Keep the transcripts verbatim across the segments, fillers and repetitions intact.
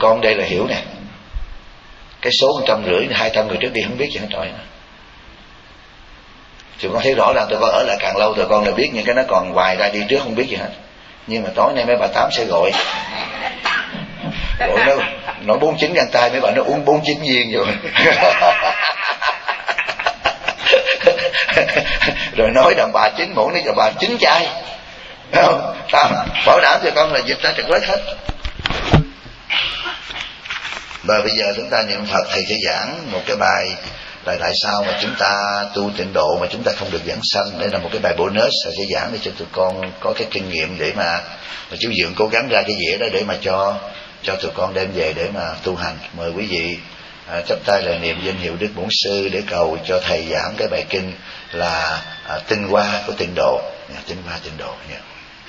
con đây là hiểu nè, cái số một trăm rưỡi hai trăm người trước đi không biết gì hết trọi. Tụi con thấy rõ ràng tụi con ở lại càng lâu tụi con là biết những cái nó còn hoài ra, đi trước không biết gì hết. Nhưng mà tối nay mấy bà tám sẽ gọi gọi nó nói bốn chín găng tay, mấy bà nó uống bốn chín viên rồi rồi nói đàn bà chín muỗng, nói đàn bà chín chai, không? Bảo đảm cho con là dịch ra trực lết hết. Và bây giờ chúng ta niệm Phật, thầy sẽ giảng một cái bài là tại sao mà chúng ta tu tịnh độ mà chúng ta không được giảng sanh. Đây là một cái bài bonus thầy sẽ giảng để cho tụi con có cái kinh nghiệm để mà, mà chú Dượng cố gắng ra cái dĩa đó để mà cho cho tụi con đem về để mà tu hành. Mời quý vị à, chắp tay là niệm danh hiệu Đức Bổn Sư để cầu cho thầy giảng cái bài kinh là à, tinh hoa của tịnh độ, à, tinh hoa tịnh độ nha.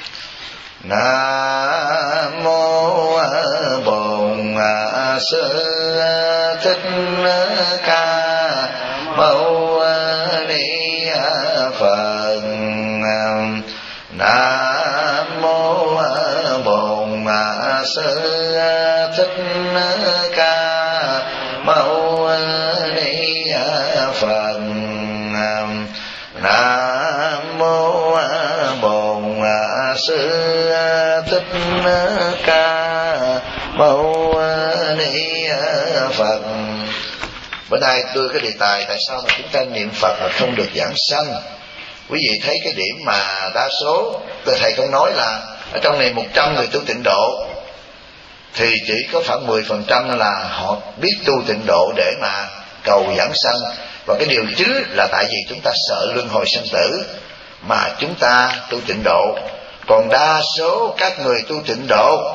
Nam mô Bổn Sư Thích Ca Mâu Ni Phật. Nam mô Bổn Sư Thích Ca Mâu Ni Phật. Nam mô Bổn Sư Thích Ca Mâu Ni Phật. Bữa nay đưa cái đề tài tại sao mà chúng ta niệm Phật mà không được giảng sanh. Quý vị thấy cái điểm mà đa số thầy không nói là ở trong này một trăm người tu tịnh độ thì chỉ có khoảng mười phần trăm là họ biết tu tịnh độ để mà cầu giảng sanh. Và cái điều chứ là tại vì chúng ta sợ luân hồi sanh tử mà chúng ta tu tịnh độ. Còn đa số các người tu tịnh độ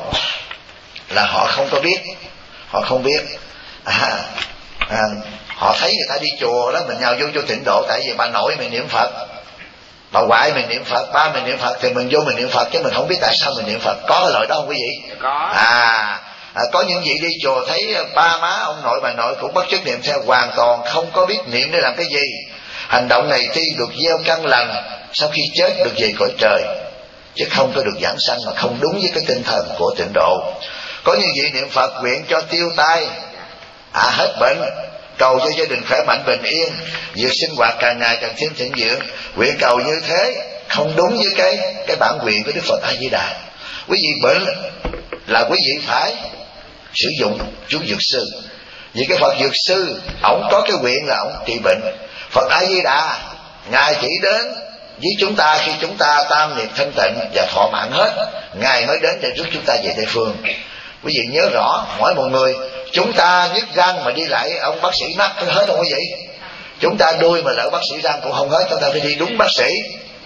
là họ không có biết, họ không biết à, à, họ thấy người ta đi chùa đó, mình nhào vô vô tịnh độ tại vì bà nội mình niệm Phật, bà ngoại mình niệm Phật, ba mình niệm Phật thì mình vô mình niệm Phật, chứ mình không biết tại sao mình niệm Phật. Có cái loại đó không quý vị? Có. À, à có những vị đi chùa thấy ba má ông nội bà nội cũng bắt chước niệm theo, hoàn toàn không có biết niệm để làm cái gì. Hành động này tuy được gieo căn lành, sau khi chết được về cõi trời, chứ không có được giảng sanh, mà không đúng với cái tinh thần của tịnh độ. Có những vị niệm Phật nguyện cho tiêu tai, à hết bệnh, cầu cho gia đình khỏe mạnh bình yên, việc sinh hoạt càng ngày càng thêm thịnh vượng, nguyện cầu như thế không đúng với cái cái bản nguyện của Đức Phật A Di Đà. Quý vị bệnh là quý vị phải sử dụng chú dược sư, vì cái Phật dược sư ổng có cái nguyện là ổng trị bệnh. Phật A Di Đà ngài chỉ đến với chúng ta khi chúng ta tam niệm thanh tịnh và thọ mạng hết, ngài mới đến để rước chúng ta về Tây Phương. Quý vị nhớ rõ, mỗi một người chúng ta nhức răng mà đi lại ông bác sĩ mắt có hết không quý vị? Chúng ta đuôi mà lỡ bác sĩ răng cũng không hết, chúng ta phải đi đúng bác sĩ.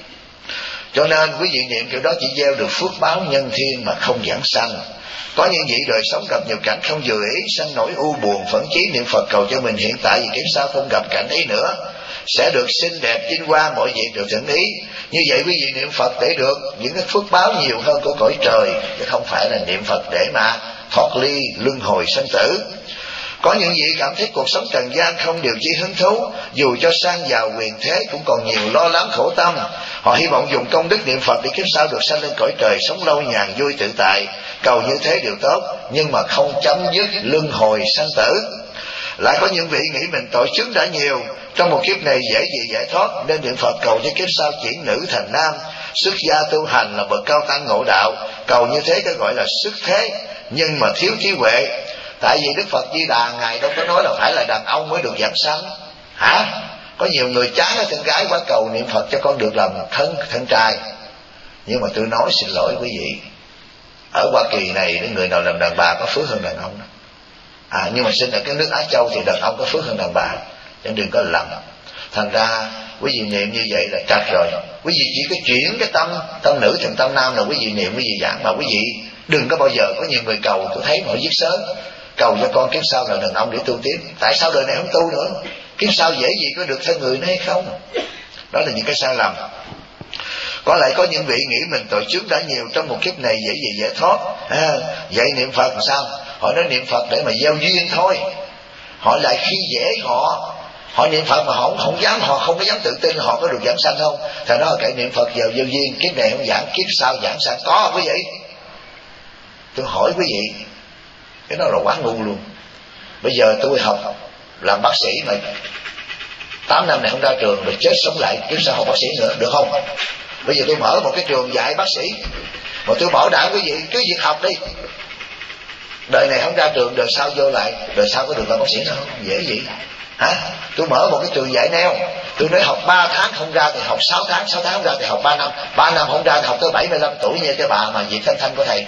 Cho nên quý vị niệm kiểu đó chỉ gieo được phước báo nhân thiên mà không giảng sanh. Có những vị đời sống gặp nhiều cảnh không vừa ý, sanh nỗi u buồn, phẫn chí niệm Phật cầu cho mình hiện tại vì kiếp sau không gặp cảnh ấy nữa, sẽ được xinh đẹp vinh hoa, mọi việc được thuận ý. Như vậy quý vị niệm Phật để được những cái phước báo nhiều hơn của cõi trời, chứ không phải là niệm Phật để mà thoát ly luân hồi sanh tử. Có những vị cảm thấy cuộc sống trần gian không điều chi hứng thú, dù cho sang giàu quyền thế cũng còn nhiều lo lắng khổ tâm. Họ hy vọng dùng công đức niệm Phật để kiếp sau được sanh lên cõi trời, sống lâu nhàn vui tự tại, cầu như thế điều tốt, nhưng mà không chấm dứt luân hồi sanh tử. Lại có những vị nghĩ mình tội chướng đã nhiều, trong một kiếp này dễ gì giải thoát, nên niệm Phật cầu cho kiếp sau chuyển nữ thành nam, xuất gia tu hành là bậc cao tăng ngộ đạo, cầu như thế cái gọi là xuất thế, nhưng mà thiếu trí huệ. Tại vì Đức Phật Di Đà ngài đâu có nói là phải là đàn ông mới được giảng sanh hả? Có nhiều người chán ở thân gái quá, cầu niệm Phật cho con được làm thân thân trai. Nhưng mà tôi nói xin lỗi quý vị, ở Hoa Kỳ này người nào làm đàn bà có phước hơn đàn ông đó. À, nhưng mà sinh ở cái nước Á Châu thì đàn ông có phước hơn đàn bà, nên đừng có lầm. Thành ra quý vị niệm như vậy là trật rồi. Quý vị chỉ có chuyển cái tâm tâm nữ thành tâm nam là quý vị niệm, quý vị giảng, mà quý vị đừng có bao giờ có nhiều người cầu, tôi thấy họ viết sớm cầu cho con kiếp sau là đàn ông để tu tiếp. Tại sao đời này không tu nữa? Kiếp sau dễ gì có được thân người nữa hay không? Đó là những cái sai lầm. Có lại có những vị nghĩ mình tội trước đã nhiều, trong một kiếp này dễ gì giải thoát. À, vậy niệm Phật làm sao? Họ nói niệm Phật để mà gieo duyên thôi. Họ lại khi dễ họ họ niệm Phật mà họ không, không dám, họ không có dám tự tin họ có được giảng sanh không. Thành đó kệ niệm Phật vào gieo duyên, kiếp này không giảng, kiếp sau giảng sanh. Có không quý vị? Tôi hỏi quý vị, Cái đó là quá ngu luôn. Bây giờ tôi học làm bác sĩ mà tám năm này không ra trường, rồi chết sống lại kiếp sau học bác sĩ nữa, được không? Bây giờ tôi mở một cái trường dạy bác sĩ, mà tôi bảo đảm quý vị cứ việc học đi, đời này không ra trường, đời sau vô lại, đời sau có được làm bác sĩ đâu, không dễ gì hả? Tôi mở một cái trường dạy neo, tôi nói học ba tháng không ra thì học sáu tháng, sáu tháng không ra thì học ba năm, ba năm không ra thì học tới bảy mươi lăm tuổi như cái bà mà Diệp Thanh Thanh của thầy.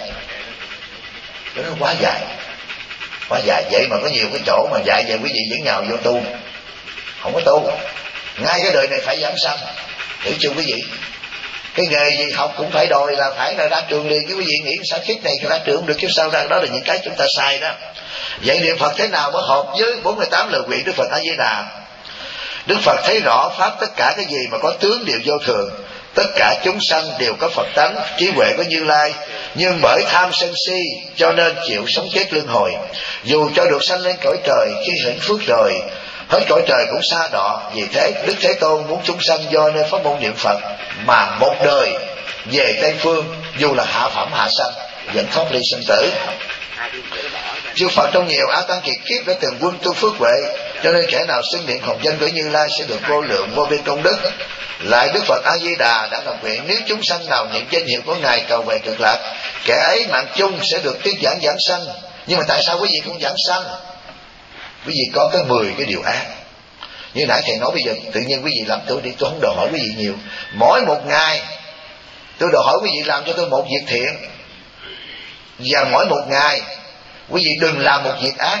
Cái đó quá dài, quá dài. Vậy mà có nhiều cái chỗ mà dạy về quý vị vẫn nhào vô tu, không có tu. Ngay cái đời này phải giảng sanh, hiểu chưa quý vị? Cái nghề gì học cũng phải đòi là phải là ra trường liền. Cái quý vị nghĩ sao kiếp này ra trường không được, kiếp sau ra. Đó là những cái chúng ta sai đó. Vậy niệm Phật thế nào mới hợp với bốn mươi tám lời nguyện Đức Phật A Di Đà? Đức Phật thấy rõ pháp tất cả cái gì mà có tướng đều vô thường, tất cả chúng sanh đều có Phật tánh, trí huệ của Như Lai, nhưng bởi tham sân si cho nên chịu sống chết luân hồi. Dù cho được sanh lên cõi trời, khi hưởng phước rồi hết cõi trời cũng xa đọa. Vì thế Đức Thế Tôn muốn chúng sanh do nơi pháp môn niệm Phật mà một đời về Tây Phương, dù là hạ phẩm hạ sanh vẫn thoát ly sinh tử. Chư Phật trong nhiều A Tăng kiệt kiếp đã từng quân tu phước huệ, cho nên kẻ nào xưng niệm hồng danh của Như Lai sẽ được vô lượng vô biên công đức. Lại Đức Phật A Di Đà đã làm nguyện, nếu chúng sanh nào niệm danh hiệu của Ngài cầu về cực lạc, kẻ ấy mạng chung sẽ được thuyết giảng giảng sanh. Nhưng mà tại sao quý vị không giảng sanh? Quý vị có cái mười cái điều ác. Như nãy thầy nói, bây giờ tự nhiên quý vị làm tôi đi, tôi không đòi hỏi quý vị nhiều. Mỗi một ngày tôi đòi hỏi quý vị làm cho tôi một việc thiện, và mỗi một ngày quý vị đừng làm một việc ác.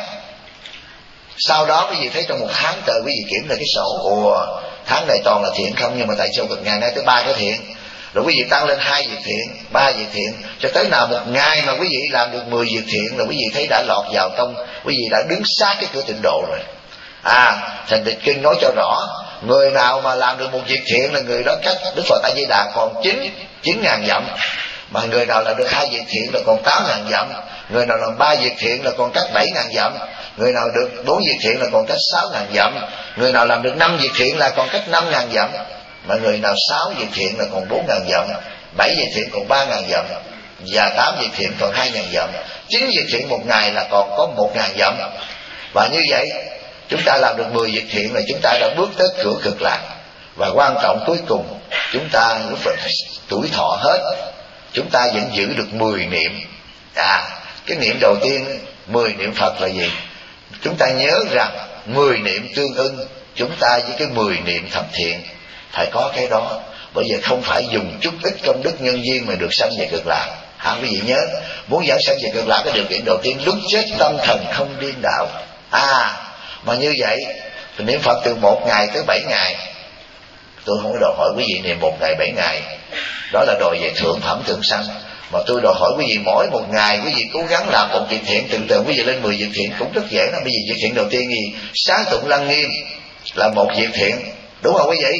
Sau đó quý vị thấy trong một tháng trời quý vị kiểm lại cái sổ, ồ tháng này toàn là thiện không, nhưng mà tại sao cực ngày nay tới ba cái thiện, rồi quý vị tăng lên hai việc thiện, ba việc thiện, cho tới nào một ngày mà quý vị làm được mười việc thiện là quý vị thấy đã lọt vào trong, quý vị đã đứng sát cái cửa tịnh độ rồi. À, Thành Tịnh Kinh nói cho rõ, người nào mà làm được một việc thiện là người đó cách Đức Phật A Di Đà còn chín chín ngàn dặm, mà người nào làm được hai việc thiện là còn tám ngàn dặm, người nào làm ba việc thiện là còn cách bảy ngàn dặm, người nào được bốn việc thiện là còn cách sáu ngàn dặm, người nào làm được năm việc thiện là còn cách năm ngàn dặm, mà người nào sáu việc thiện là còn bốn ngàn dặm, bảy việc thiện còn ba ngàn dặm, và tám việc thiện còn hai ngàn dặm, chín việc thiện một ngày là còn có một ngàn dặm. Và như vậy chúng ta làm được mười việc thiện là chúng ta đã bước tới cửa cực lạc. Và quan trọng cuối cùng, chúng ta lúc mà tuổi thọ hết, chúng ta vẫn giữ được mười niệm. À, cái niệm đầu tiên mười niệm Phật là gì? Chúng ta nhớ rằng mười niệm tương ưng chúng ta với cái mười niệm thập thiện, phải có cái đó. Bởi vì không phải dùng chút ít công đức nhân duyên mà được sanh về cực lạc. Hả quý vị nhớ, muốn dẫn sanh về cực lạc cái điều kiện đầu tiên lúc chết tâm thần không điên đảo. À, mà như vậy thì niệm Phật từ một ngày tới bảy ngày. Tôi không có đòi hỏi quý vị niệm một ngày bảy ngày, đó là đòi về thượng phẩm thượng sanh. Mà tôi đòi hỏi quý vị mỗi một ngày quý vị cố gắng làm một việc thiện, từ từ quý vị lên mười việc thiện cũng rất dễ lắm. Bây giờ việc thiện đầu tiên gì? Sáng tụng lăng nghiêm là một việc thiện, đúng không quý vị?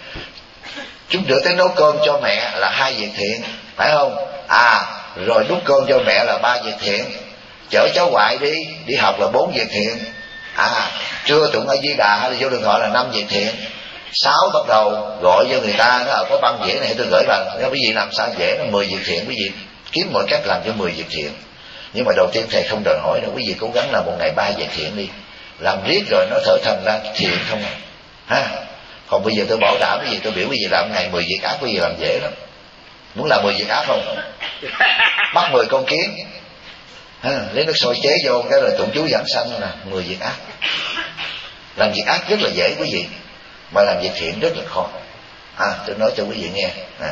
Chúng đưa tới nấu cơm cho mẹ là hai việc thiện, phải không? À, rồi đút cơm cho mẹ là ba việc thiện, chở cháu ngoại đi đi học là bốn việc thiện. À, trưa tụng A Di Đà hay là vô điện thoại là năm việc thiện. Sáu bắt đầu gọi cho người ta, nó có băng dễ này tôi gửi vào, nếu quý vị làm sao dễ là mười việc thiện, quý vị kiếm mọi cách làm cho mười việc thiện. Nhưng mà đầu tiên thầy không đòi hỏi đâu, quý vị cố gắng làm một ngày ba việc thiện đi, làm riết rồi nó thở thành ra thiện không à. Ha, còn bây giờ tôi bảo đảm quý vị, tôi biểu quý vị làm ngày mười việc ác, quý vị làm dễ lắm. Muốn làm mười việc ác không? Bắt mười con kiến, ha, lấy nước sôi chế vô cái rồi tụng chú giảng sanh là mười việc ác. Làm việc ác rất là dễ quý vị, mà làm việc thiện rất là khó. À, tôi nói cho quý vị nghe. À.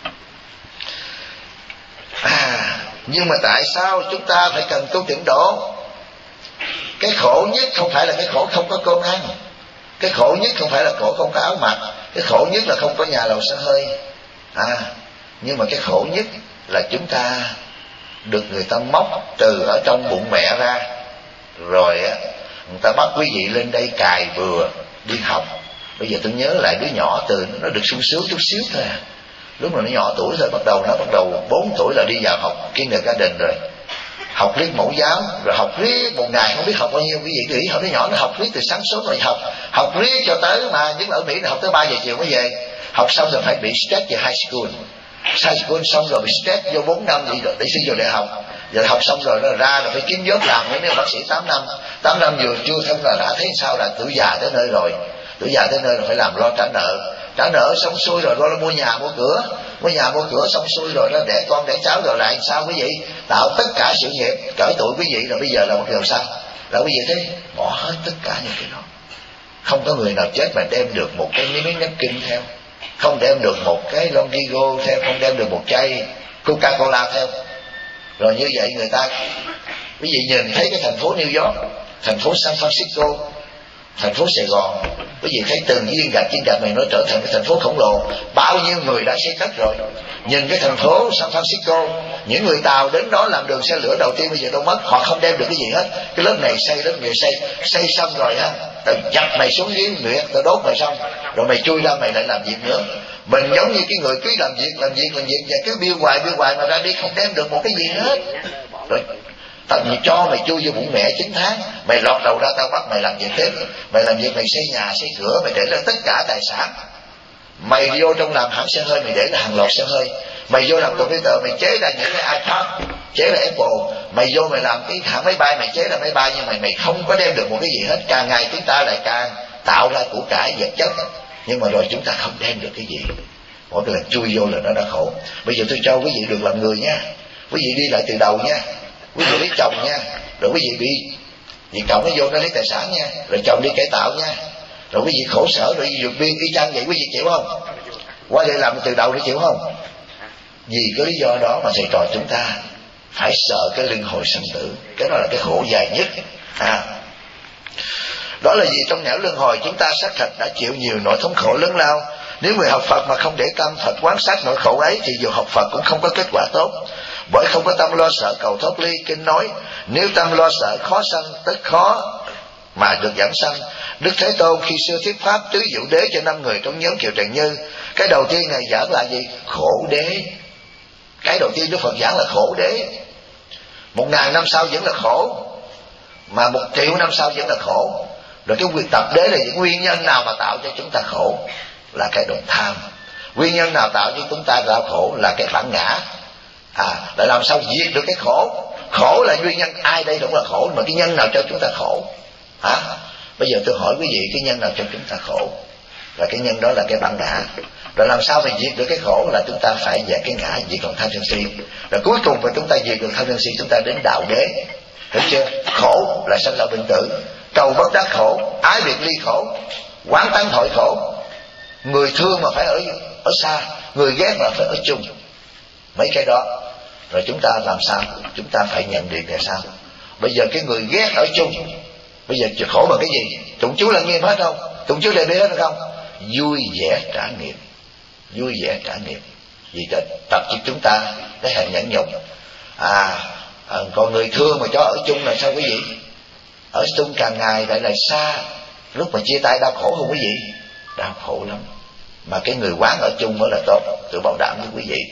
À, nhưng mà tại sao chúng ta phải cần tu tịnh độ? Cái khổ nhất không phải là cái khổ không có cơm ăn, cái khổ nhất không phải là khổ không có áo mặc, cái khổ nhất là không có nhà lầu xe hơi. À, nhưng mà cái khổ nhất là chúng ta được người ta móc từ ở trong bụng mẹ ra, rồi á người ta bắt quý vị lên đây cài bừa đi học. Bây giờ tôi nhớ lại đứa nhỏ từ nó được sung sướng chút xíu thôi à. Lúc mà nó nhỏ tuổi rồi, bắt đầu nó bắt đầu bốn tuổi là đi vào học kindergarten rồi, học riết mẫu giáo, rồi học riết một ngày không biết học bao nhiêu. Quý vị nghĩ học đứa nhỏ nó học riết từ sáng sớm rồi học học riết cho tới mà nhất là ở Mỹ nó học tới ba giờ chiều mới về. Học xong rồi phải bị stress về high school, high school xong rồi bị stress vô bốn năm để, để xin vào đại học, Giờ học xong rồi nó ra rồi phải kiếm job làm nữa. Nếu bác sĩ tám năm tám năm vừa chưa thân là đã thấy sao là tuổi già tới nơi rồi. Tuổi già tới nơi rồi phải làm lo trả nợ. Trả nợ xong xuôi rồi lo mua nhà mua cửa. Mua nhà mua cửa xong xuôi rồi đó đẻ con đẻ cháu rồi lại sao quý vị? Tạo tất cả sự nghiệp cởi tuổi quý vị rồi bây giờ là một điều sao? Là quý vị thấy bỏ hết tất cả những cái đó. Không có người nào chết mà đem được một cái miếng nắp kinh theo, không đem được một cái Londigo theo, không đem được một chai Coca-Cola theo. Rồi như vậy người ta, quý vị nhìn thấy cái thành phố New York, thành phố San Francisco, thành phố Sài Gòn, quý vị thấy từng viên gạch trên gạch này nó trở thành cái thành phố khổng lồ. Bao nhiêu người đã xây cất rồi. Nhìn cái thành phố San Francisco, những người Tàu đến đó làm đường xe lửa đầu tiên bây giờ đâu mất, họ không đem được cái gì hết. Cái lớp này xây, lớp này xây, xây xong rồi ha, tao dập mày xuống dưới miệng, tao đốt mày xong, rồi mày chui ra mày lại làm việc nữa. Mình giống như cái người cứ làm việc, làm việc, làm việc và cứ biêu hoài, biêu hoài mà ra đi không đem được một cái gì hết. Rồi tao cho mày chui vô bụng mẹ chín tháng, mày lọt đầu ra tao bắt mày làm việc tiếp. Mày làm việc mày xây nhà, xây cửa, mày để lên tất cả tài sản. Mày vô trong làm hãng xe hơi, mày để là hàng loạt xe hơi. Mày vô làm computer, mày chế ra những cái iPad, chế là Apple. Mày vô mày làm cái hãng máy bay, mày chế là máy bay, nhưng mà mày không có đem được một cái gì hết. Càng ngày chúng ta lại càng tạo ra của cải vật chất, nhưng mà rồi chúng ta không đem được cái gì. Mỗi lần chui vô là nó đã khổ. Bây giờ tôi cho quý vị được làm người nha. Quý vị đi lại từ đầu nha. Quý vị lấy chồng nha, rồi quý vị bị vì chồng nó vô nó lấy tài sản nha, rồi chồng đi cải tạo nha, rồi quý vị khổ sở, rồi vượt biên y chang vậy, quý vị chịu không? Qua đây làm từ đầu để chịu không? Vì cái lý do đó mà thầy trò chúng ta phải sợ cái luân hồi sanh tử. Cái đó là cái khổ dài nhất. À, đó là vì trong nẻo luân hồi chúng ta xác thật đã chịu nhiều nỗi thống khổ lớn lao. Nếu người học Phật mà không để tâm thật quán sát nỗi khổ ấy thì dù học Phật cũng không có kết quả tốt. Bởi không có tâm lo sợ cầu thoát ly. Kinh nói nếu tâm lo sợ khó sanh tất khó mà được giảng sanh. Đức Thế Tôn khi xưa thuyết pháp tứ diệu đế cho năm người trong nhóm Kiều Trần Như, cái đầu tiên Ngài giảng là gì? Khổ đế. Cái đầu tiên Đức Phật giảng là khổ đế. Một ngàn năm sau vẫn là khổ, mà một triệu năm sau vẫn là khổ. Rồi cái việc tập đế là những nguyên nhân nào mà tạo cho chúng ta khổ? Là cái đồng tham. Nguyên nhân nào tạo cho chúng ta tạo khổ? Là cái bản ngã. À, lại làm sao diệt được cái khổ? Khổ là nguyên nhân, ai đây cũng là khổ, mà cái nhân nào cho chúng ta khổ? Hả? Bây giờ tôi hỏi quý vị, cái nhân nào cho chúng ta khổ? Và cái nhân đó là cái bản ngã. Rồi làm sao mà diệt được cái khổ? Là chúng ta phải dẹp cái ngã, diệt còn tham sân si. Rồi cuối cùng phải chúng ta diệt được tham sân si, chúng ta đến đạo đế. Hiểu chưa? Khổ là sanh lão bệnh tử, cầu bất đắc khổ, ái biệt ly khổ, quán tán thội khổ. Người thương mà phải ở ở xa, người ghét mà phải ở chung. Mấy cái đó rồi chúng ta làm sao? Chúng ta phải nhận định là sao? Bây giờ cái người ghét ở chung, bây giờ khổ bằng cái gì? Tụng chú là nghiêm hết không? Tụng chú đề bi hết không? Vui vẻ trả nghiệp. Vui vẻ trả nghiệp. Vì tập cho chúng ta cái hành nhẫn nhục. À, à còn người thương mà cho ở chung là sao quý vị? Ở chung càng ngày lại là xa. Lúc mà chia tay đau khổ không quý vị? Đau khổ lắm. Mà cái người quán ở chung mới là tốt. Tôi bảo đảm với quý vị.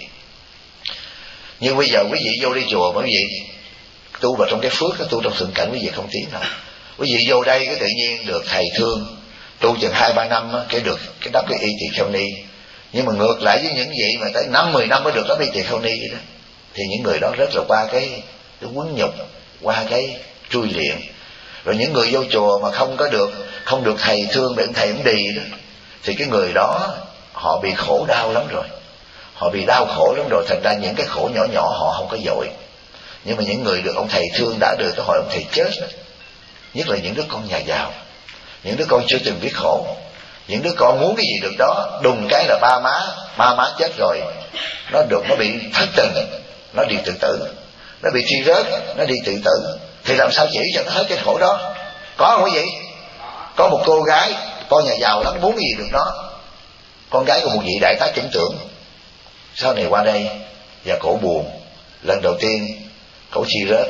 Nhưng bây giờ quý vị vô đi chùa mà quý vị tu vào trong cái phước, cái tu trong thượng cảnh, quý vị không tiến nào. Quý vị vô đây cái tự nhiên được thầy thương, tu chừng hai ba năm cái được cái đắp cái y tỳ kheo ni. Nhưng mà ngược lại với những vị mà tới năm mười năm mới được đắp y tỳ kheo ni đó, thì những người đó rất là qua cái cái quấn nhục, qua cái trui luyện. Rồi những người vô chùa mà không có được không được thầy thương để thầy cũng đi đó, thì cái người đó họ bị khổ đau lắm rồi. Họ bị đau khổ lắm rồi, thành ra những cái khổ nhỏ nhỏ họ không có dội. Nhưng mà những người được ông thầy thương đã được cái hồi ông thầy chết, nhất là những đứa con nhà giàu, những đứa con chưa từng biết khổ, những đứa con muốn cái gì được đó, đùng cái là ba má ba má chết rồi, nó được nó bị thất tình, nó đi tự tử, nó bị thi rớt, nó đi tự tử, thì làm sao chỉ cho nó hết cái khổ đó? Có không quý vị? Có một cô gái con nhà giàu lắm, muốn cái gì được đó, con gái của một vị đại tá chẩn tưởng. Sau này qua đây và cổ buồn, lần đầu tiên cổ thi rớt,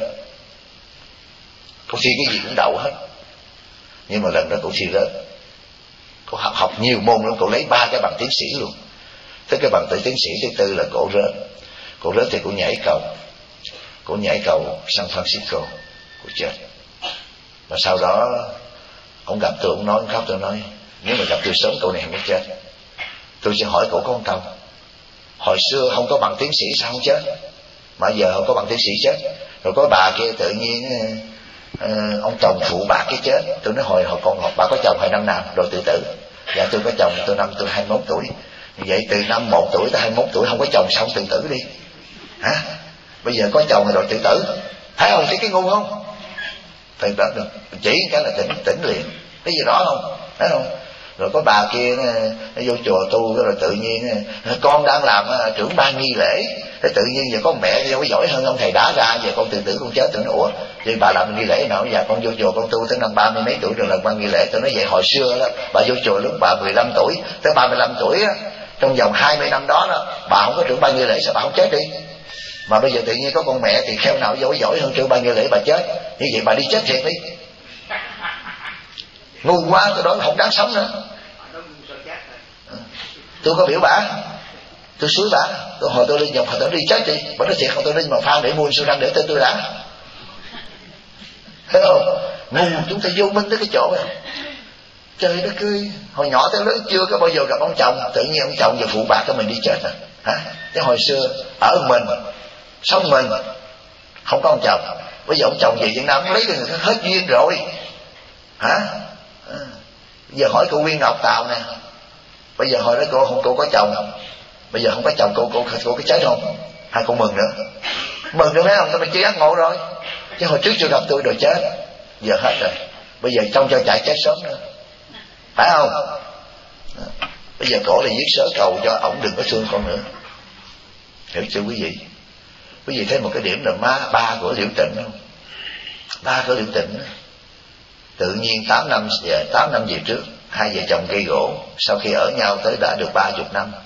cổ thi cái gì cũng đậu hết, nhưng mà lần đó cổ thi rớt. Cổ học học nhiều môn lắm, cổ lấy ba cái bằng tiến sĩ luôn. Tới cái bằng tự tiến sĩ thứ tư là cổ rớt. Cổ rớt thì cổ nhảy cầu, cổ nhảy cầu San Francisco, cổ chết. Và sau đó ông gặp tôi, ông nói, ông khóc, tôi nói nếu mà gặp tôi sớm cậu này không có chết. Tôi sẽ hỏi cậu có một câu, hồi xưa không có bằng tiến sĩ sao không chết? Mà giờ không có bằng tiến sĩ chết. Rồi có bà kia tự nhiên uh, ông chồng phụ bà cái chết. Tôi nói hồi hồi còn học bà có chồng hồi năm nào rồi tự tử. Dạ tôi có chồng tôi năm tôi hai mươi mốt tuổi. Vậy từ năm một tuổi tới hai mươi mốt tuổi không có chồng xong tự tử đi hả? Bây giờ có chồng rồi tự tử, thấy không? Thấy cái ngu không? Phải đó được chỉ cái là tỉnh tỉnh liền, cái gì đó không? Thấy không? Rồi có bà kia nó, nó vô chùa tu rồi tự nhiên con đang làm trưởng ban nghi lễ, thế tự nhiên giờ có mẹ đâu có giỏi hơn ông thầy đá ra, giờ con tự tử con chết. Tôi nói ủa vậy bà làm nghi lễ nào? Dạ con vô chùa con tu tới năm ba mươi mấy tuổi rồi làm ban nghi lễ. Tôi nói vậy hồi xưa đó bà vô chùa lúc bà mười lăm tuổi tới ba mươi lăm tuổi á, trong vòng hai mươi năm đó đó bà không có trưởng ban nghi lễ sao bà không chết đi? Mà bây giờ tự nhiên có con mẹ thì khéo nào giỏi giỏi hơn trưởng ban nghi lễ bà chết, như vậy bà đi chết thiệt đi. Ngu quá, tôi nói không đáng sống nữa. Tôi có biểu bả, tôi suối bả, tôi hồi tôi lên nhập hồi tôi đi chết đi, bà nói thiệt không tôi lên mà pha để mua insulin để tên tôi đã. Thấy không? Ngu chúng ta vô minh tới cái chỗ này. Trời đất ơi, hồi nhỏ tới lớn chưa có bao giờ gặp ông chồng, tự nhiên ông chồng giờ phụ bạc cho mình đi chết à? Hả? Chứ hồi xưa ở mình, sống mình, không có ông chồng. Bây giờ ông chồng về Việt Nam lấy người hết duyên rồi. Hả? À. Giờ hỏi cô Nguyên Ngọc Tàu nè, bây giờ hồi đó cô không cô có chồng, bây giờ không có chồng cô cô cô có chết không? Hai cô mừng nữa, mừng nữa thấy không? Tôi mình chưa ác ngộ rồi. Chứ hồi trước chưa gặp tôi rồi chết, giờ hết rồi. Bây giờ trông cho chạy chết sớm nữa, phải không? À. Bây giờ cổ là viết sớ cầu cho ổng đừng có thương con nữa. Hiểu chưa quý vị? Quý vị thấy một cái điểm là má ba của Liễu Tịnh không? Ba của Liễu Tịnh đó. Tự nhiên tám năm về tám năm về trước hai vợ chồng cây gỗ, sau khi ở nhau tới đã được ba chục năm,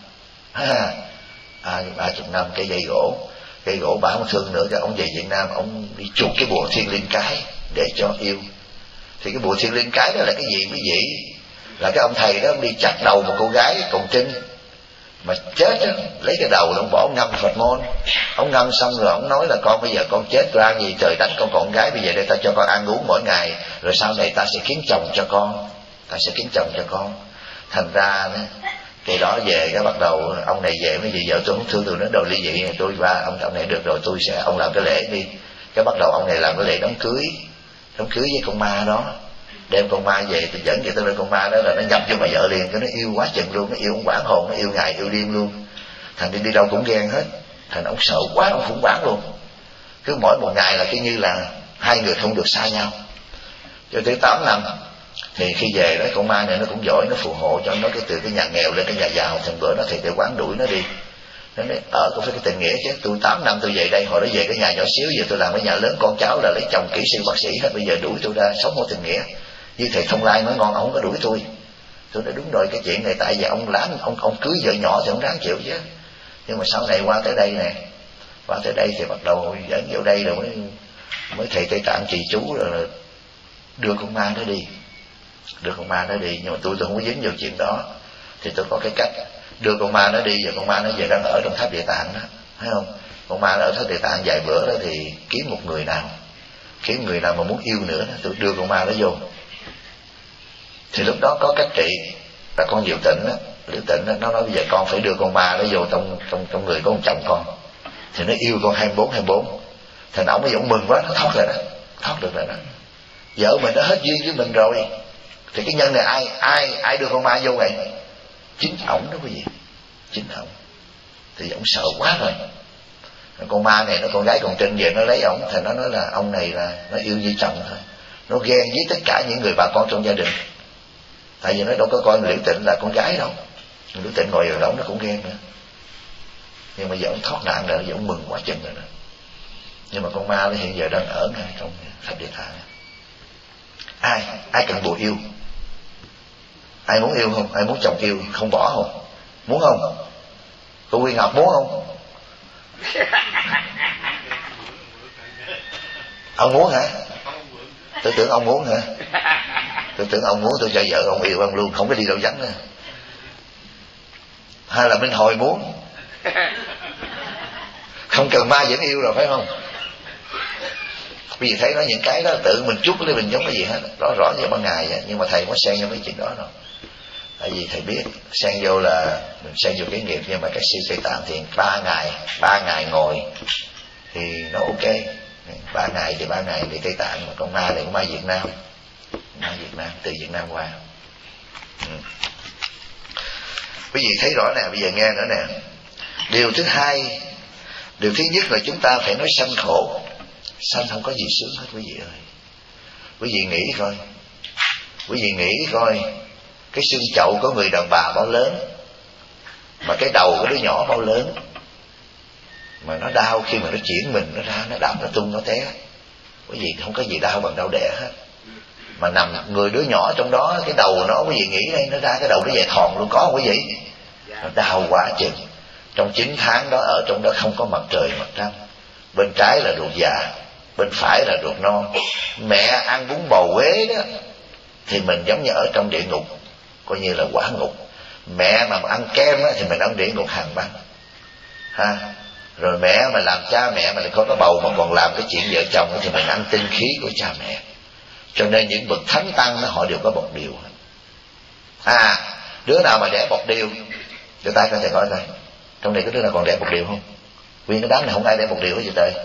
à, ba chục năm cây dây gỗ, cây gỗ bà không thương nữa, cái ông về Việt Nam ông đi chụp cái bùa thiên linh cái để cho yêu. Thì cái bùa thiên linh cái đó là cái gì quý vị? Là cái ông thầy đó ông đi chặt đầu một cô gái còn trinh mà chết đó, lấy cái đầu ông bỏ ông ngâm Phật môn, ông ngâm xong rồi ông nói là con bây giờ con chết ra gì trời đánh con con gái, bây giờ đây ta cho con ăn uống mỗi ngày, rồi sau này ta sẽ kiếm chồng cho con, ta sẽ kiếm chồng cho con. Thành ra cái đó về cái bắt đầu ông này về mấy gì vợ tôi không thương tôi nói đồ ly dị, tôi và ông ông này được rồi tôi sẽ ông làm cái lễ đi. Cái bắt đầu ông này làm cái lễ đám cưới, đám cưới với con ma đó, đem con ma về tôi dẫn về tôi lên con ma đó là nó nhập vô bà vợ liền, cái nó yêu quá chừng luôn, nó yêu ông quảng hồn, nó yêu ngày yêu đêm luôn. Thành đi đi đâu cũng ghen hết, thành ông sợ quá ông khủng hoảng luôn. Cứ mỗi một ngày là cái như là hai người không được xa nhau. Cho tới tám năm thì khi về đó con ma này nó cũng giỏi, nó phù hộ cho nó cái từ cái nhà nghèo lên cái nhà giàu. Thành bữa nó thì để quán đuổi nó đi, nó nói ở cũng phải cái tình nghĩa chứ, tôi tám năm tôi về đây, hồi đó về cái nhà nhỏ xíu, giờ tôi làm cái nhà lớn, con cháu là lấy chồng kỹ sư bác sĩ hết, bây giờ đuổi tôi ra sống một tình nghĩa. Như thầy Thông Lai nói ngon, ông không có đuổi tôi. Tôi nói đúng rồi, cái chuyện này tại vì ông láng ông ông cưới vợ nhỏ thì ông ráng chịu chứ. Nhưng mà sau này qua tới đây nè, qua tới đây thì bắt đầu dẫn vô đây rồi mới mới thầy Tây Tạng trì chú rồi đưa con ma đó đi, đưa con ma đó đi. Nhưng mà tôi tôi không có dính vào chuyện đó, thì tôi có cái cách đưa con ma nó đi, và con ma nó về đang ở trong tháp Địa Tạng đó, thấy không? Con ma nó ở tháp Địa Tạng vài bữa đó thì kiếm một người nào, kiếm người nào mà muốn yêu nữa đó, tôi đưa con ma nó vô. Thì lúc đó có cách trị là con Diệu Tịnh đó, Liễu Tịnh đó, nó nói bây giờ con phải đưa con ma nó vô trong trong trong người của ông chồng con, thì nó yêu con hai mươi bốn hai mươi bốn. Thành ổng mới ổng mừng quá, nó thoát ra đó, thoát được rồi đó. Vợ mình đã hết duyên với mình rồi, thì cái nhân này ai ai ai đưa con ma vô vậy? Chính ổng đó quý vị, chính ổng. Thì ổng sợ quá rồi. Con ma này nó con gái còn trinh về nó lấy ổng, thì nó nói là ông này là nó yêu như chồng thôi, nó ghen với tất cả những người bà con trong gia đình. Tại vì nó đâu có coi Liễu Tịnh là con gái đâu, Liễu Tịnh ngồi ở đó nó cũng ghen nữa. Nhưng mà giờ ông thoát nạn rồi, giờ ông mừng quá chừng rồi đó. Nhưng mà con ma nó hiện giờ đang ở ngay trong tháp Địa Tạng. Ai ai cần bùa yêu? Ai muốn yêu không? Ai muốn chồng yêu không bỏ không? Muốn không? Cô Nguyên Ngọc muốn không? Ông muốn hả? Tôi tưởng ông muốn hả? Tôi tưởng ông muốn tôi cho vợ ông yêu ông luôn, không có đi đâu vắng nữa. Hay là Minh Hồi muốn? Không cần ma vẫn yêu rồi phải không? Vì thấy nói những cái đó tự mình chút lên mình giống cái gì hết, rõ rõ như ban ngày vậy. Nhưng mà thầy có xen vô mấy chuyện đó đâu. Tại vì thầy biết xen vô là mình xen vô cái nghiệp. Nhưng mà cái siêu Tây Tạng thì ba ngày ba ngày ngồi thì nó ok. Ba ngày thì ba ngày thì Tây Tạng, mà con ma thì con ma Việt Nam, ma Việt Nam từ Việt Nam qua. Ừ. Quý vị thấy rõ nè, bây giờ nghe nữa nè. Điều thứ hai, điều thứ nhất là chúng ta phải nói sanh khổ. Sanh không có gì sướng hết quý vị ơi. Quý vị nghĩ coi, quý vị nghĩ coi, cái xương chậu của người đàn bà bao lớn, mà cái đầu của đứa nhỏ bao lớn, mà nó đau khi mà nó chuyển mình nó ra, nó đạp, nó tung, nó té. Quý vị không có gì đau bằng đau đẻ hết. Mà nằm người đứa nhỏ trong đó, cái đầu nó, quý vị nghĩ đây, nó ra cái đầu nó về thòn luôn, có không quý vị? Nó đau quá chừng. Trong chín tháng đó, ở trong đó không có mặt trời mặt trăng. Bên trái là ruột già, bên phải là ruột non. Mẹ ăn bún bò Huế đó thì mình giống như ở trong địa ngục, coi như là quả ngục. Mẹ mà ăn kem á, thì mình ăn địa ngục hàng băng ha. Rồi mẹ mà làm cha mẹ mà lại có cái bầu mà còn làm cái chuyện vợ chồng thì mình ăn tinh khí của cha mẹ. Cho nên những bậc thánh tăng đó, họ đều có bột điều. À, đứa nào mà đẻ bột điều, cho tay coi thầy coi coi, trong này có đứa nào còn đẻ bột điều không? Nguyên cái đám này không ai đẻ bột điều hết vậy trời.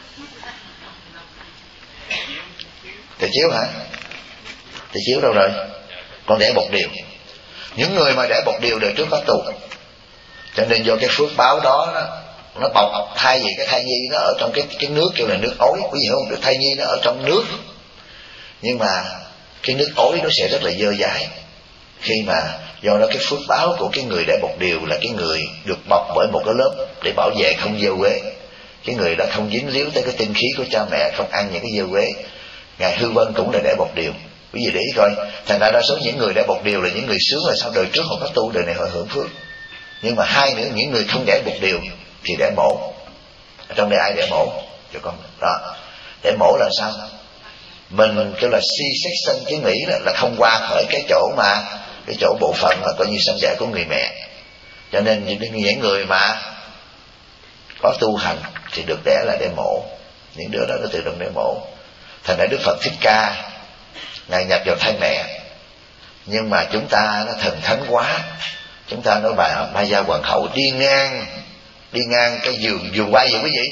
Thầy Chiếu hả? Thầy Chiếu đâu rồi? Còn đẻ bột điều. Những người mà đẻ bột điều đời trước có tu, cho nên do cái phước báo đó, đó nó bọc, thay vì cái thai nhi nó ở trong cái cái nước kêu là nước ối, quý vị không? Cái thai nhi nó ở trong nước, nhưng mà cái nước ối nó sẽ rất là dơ dãi. Khi mà do đó cái phước báo của cái người đẻ bột điều là cái người được bọc bởi một cái lớp để bảo vệ không dơ quế. Cái người đó không dính líu tới cái tinh khí của cha mẹ, không ăn những cái dơ quế. Ngài Hư Vân cũng là đẻ bột điều, quý vị để ý coi. Thành ra đa số những người đẻ bột điều là những người sướng, là sau đời trước họ có tu, đời này họ hưởng phước. Nhưng mà hai nữa, những người không đẻ bột điều thì đẻ mổ. Ở trong đây ai đẻ mổ cho con đó? Đẻ mổ là sao? Mình kêu là C-section, chứ nghĩ là, là không qua khỏi cái chỗ mà cái chỗ bộ phận mà coi như sanh đẻ của người mẹ. Cho nên những người mà có tu hành thì được đẻ là đẻ mổ. Những đứa đó nó tự động đẻ mổ. Thành ra Đức Phật Thích Ca Ngài nhập vào thai mẹ, nhưng mà chúng ta nó thần thánh quá. Chúng ta nói bà Mai Gia Hoàng hậu đi ngang đi ngang cái giường giường quay gì quý vị?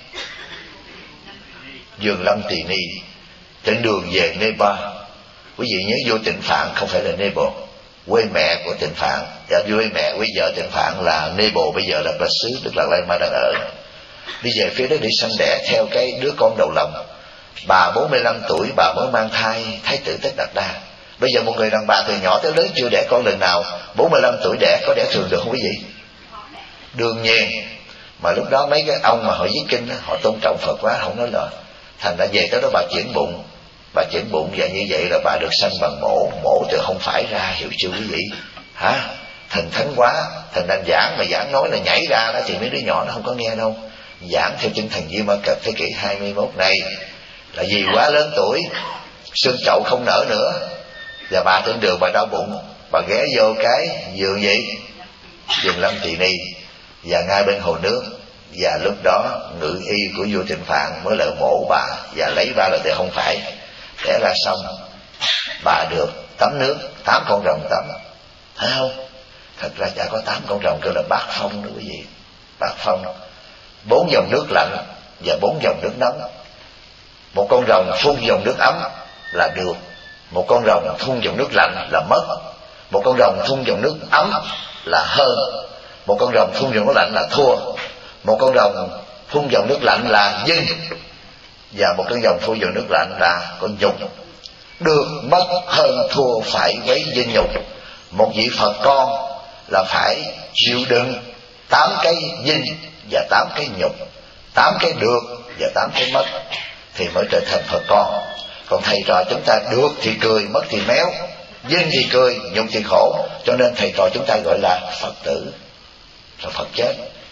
Giường Lâm Tỳ Ni, trên đường về Nepal. Quý vị nhớ vô Tịnh Phạn không phải là Nepal, quê mẹ của Tịnh Phạn, và quê mẹ quê vợ Tịnh Phạn là Nepal, bây giờ là Bà Xứ, tức là Lai Ma đang ở. Đi về phía đó để sanh đẻ theo cái đứa con đầu lòng. Bà bốn mươi lăm tuổi bà mới mang thai Thái tử Tất Đạt Đa. Bây giờ một người đàn bà từ nhỏ tới lớn chưa đẻ con lần nào, bốn mươi lăm tuổi đẻ có đẻ thường được không quý vị? Đương nhiên. Mà lúc đó mấy cái ông mà họ viết kinh đó, họ tôn trọng Phật quá, không nói lời. Thành ra về tới đó bà chuyển bụng. Bà chuyển bụng và như vậy là bà được sanh bằng mổ. Mổ từ không phải ra, hiểu chưa quý vị? Hả? Thần thánh quá. Thành ra giảng mà giảng nói là nhảy ra đó thì mấy đứa nhỏ nó không có nghe đâu. Giảng theo tinh thần Di Ma Cật thế kỷ hai mươi mốt này là vì quá lớn tuổi, xương chậu không nở nữa, và bà trên đường bà đau bụng, bà ghé vô cái giường gì? Giường Lâm Tỳ Ni, và ngay bên hồ nước. Và lúc đó ngự y của vua Tịnh Phạn mới lại mổ bà và lấy ba là từ không phải. Để ra xong bà được tắm nước, tám con rồng tắm, thấy không? Thật ra chả có tám con rồng, kêu là bát phong đó quý vị. Bát phong, bốn dòng nước lạnh và bốn dòng nước nóng. Một con rồng phun dòng nước ấm là được, một con rồng phun dòng nước lạnh là mất, một con rồng phun dòng nước ấm là hơn, một con rồng phun dòng nước lạnh là thua, một con rồng phun dòng nước lạnh là dinh, và một con rồng phun dòng nước lạnh là con nhục. Được mất hơn thua phải quấy dinh nhục. Một vị Phật con là phải chịu đựng tám cái dinh và tám cái nhục, tám cái được và tám cái mất thì mới trở thành Phật con. Còn thầy trò chúng ta được thì cười, mất thì méo, dinh thì cười, nhục thì khổ. Cho nên thầy trò chúng ta gọi là Phật tử, là Phật chết.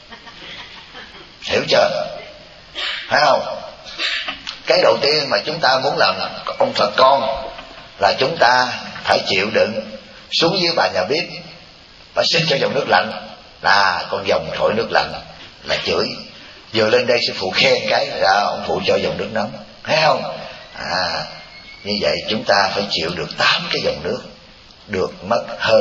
Hiểu chưa? Phải không? Cái đầu tiên mà chúng ta muốn làm ông Phật con là chúng ta phải chịu đựng. Xuống dưới bà nhà bếp, bà xin cho dòng nước lạnh, là con dòng thổi nước lạnh là chửi. Vừa lên đây sư phụ khen cái ra ông phụ cho dòng nước nóng, thấy không? À, như vậy chúng ta phải chịu được tám cái dòng nước, được mất hơn